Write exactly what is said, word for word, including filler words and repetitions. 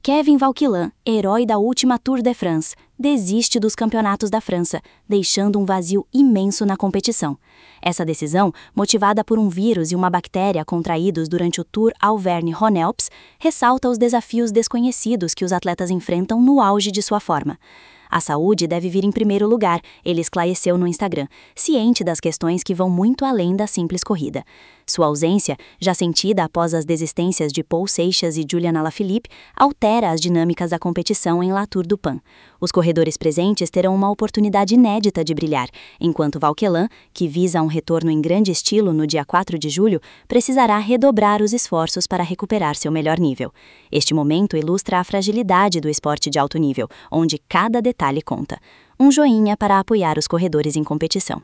Kevin Vauquelin, herói da última Tour de France, desiste dos campeonatos da França, deixando um vazio imenso na competição. Essa decisão, motivada por um vírus e uma bactéria contraídos durante o Tour Auvergne-Rhône-Alpes, ressalta os desafios desconhecidos que os atletas enfrentam no auge de sua forma. A saúde deve vir em primeiro lugar, ele esclareceu no Instagram, ciente das questões que vão muito além da simples corrida. Sua ausência, já sentida após as desistências de Paul Seixas e Julian Alaphilippe, altera as dinâmicas da competição em La Tour du Pin. Os corredores presentes terão uma oportunidade inédita de brilhar, enquanto Vauquelin, que visa um retorno em grande estilo no dia quatro de julho, precisará redobrar os esforços para recuperar seu melhor nível. Este momento ilustra a fragilidade do esporte de alto nível, onde cada detalhe conta. Um joinha para apoiar os corredores em competição.